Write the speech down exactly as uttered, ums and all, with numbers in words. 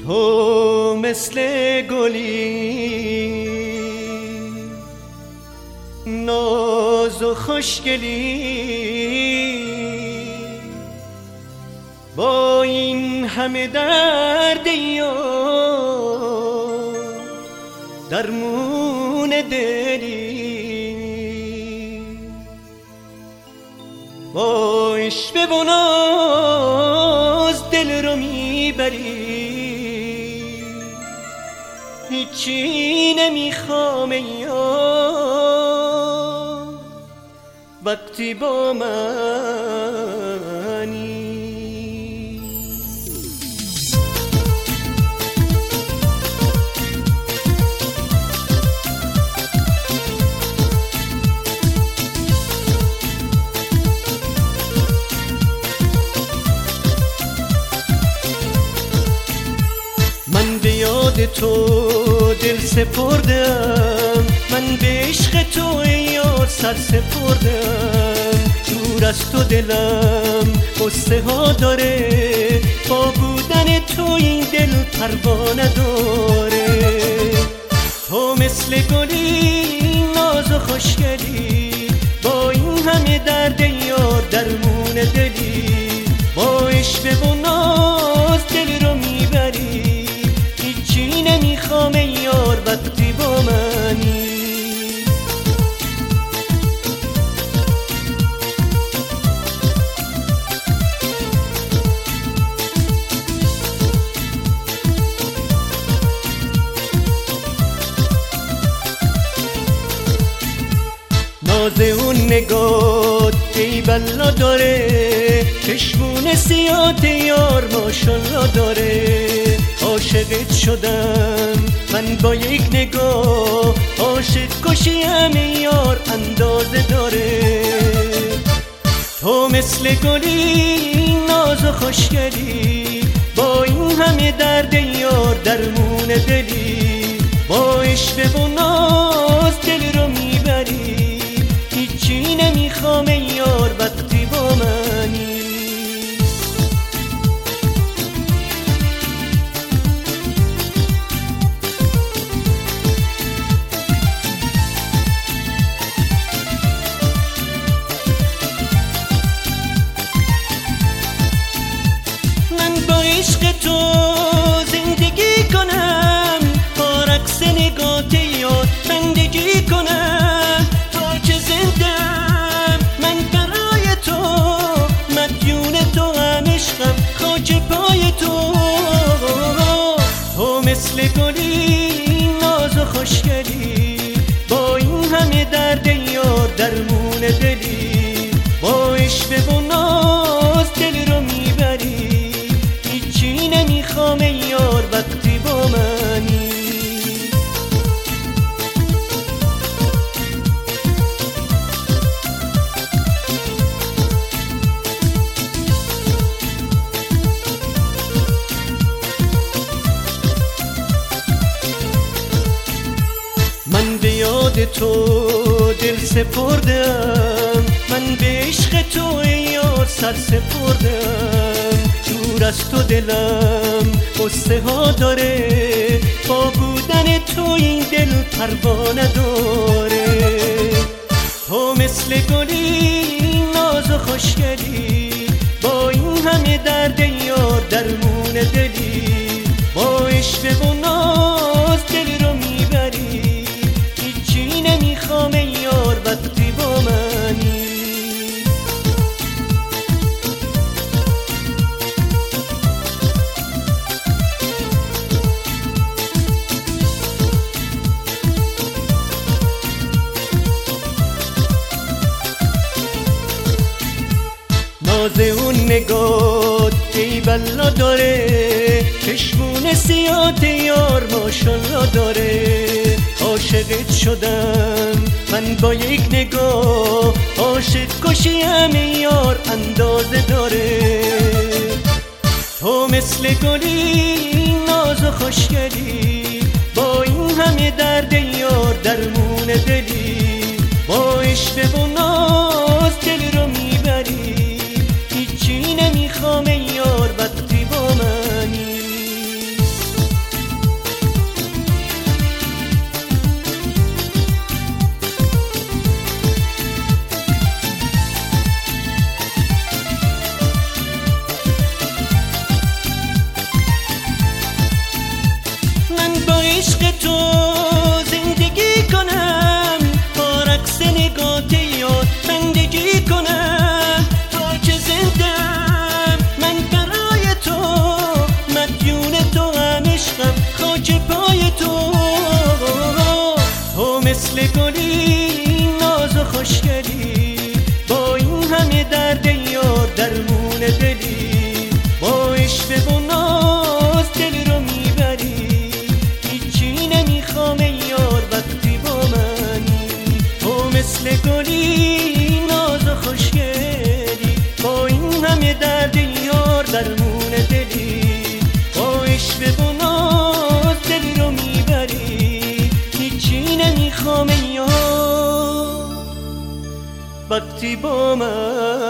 تو مثل گلی ناز و خوشگلی، با این همه درد یار درمون دلی، با عشق و ناز دل رو میبری، هیچی نمیخوام یار وقتی با منی. من به یاد تو دل سپردم، من به عشق تو یار سر سپردم. دور از تو دلم قصه ها داره، با بودن تو این دل پروا نداره. تو مثل گلی ناز و خوشگلی، با این همه درد یار درمون دلی، با عشق و ناز دل رو میبری، هیچی نمیخوام یار وقتی با منی. ناز اون نگاه ای بلا داره، چشمون سیاه یار ماشالله داره. عاشقت شدم من با یک نگاه، عاشق کشیم یار اندازه داره. تو مثل گلی ناز و خوشگلی، با این همه درد یار درمون دلی، با عشق و ناز دل رو میبری، هیچی نمیخوام یار وقتی با منی. من با عشق تو زندگی کنم، با رقص نگات یار بندگی کنم. تا که زندم من برای تو، مدیون تو هم عشقم خاک پای تو. تو مثل گلی ناز و خوشگلی، با این همه درد یار درمون دلی، با عشق و ناز دل رو میبری، هیچی نمیخوام یار وقتی با منی. من به یاد تو دل سپردم، من به عشق تو یار سر سپردم. دور از تو دلم قصه ها داره، با بودن تو این دل پروا نداره. تو مثل گلی ناز و خوشگلی، با این همه درد یار درمون دلی، با عشق و ناز دل رو میبری، هیچی نمیخوام یار وقتی با منی. ناز اون نگاه ای بلا داره، چشمون سیاه یار ماشالله داره. عاشقت شدم من با یک نگاه، عاشق کشیم یار اندازه داره. تو مثل گلی ناز و خوشگلی، با این همه درد یار درمون دلی، با عشق و ناز دل رو میبری، هیچی نمیخوام یار وقتی با منی. تو زندگی کنم، با رقص نگات یاد بندگی کنم. تا که زندم من برای تو، مدیون تو هم عشقم خاک پای تو. تو مثل گلی ناز و خوشگلی، با این همه درد یار درمون دلی. با عشق و ناز دل رو میبری، هیچی نمیخوام یار وقتی با منی. تو مثل گلی ناز و خوشگلی، با این همه درد یار درمون دلی. با عشق و ناز دل رو میبری، هیچی نمیخوام یار وقتی با من.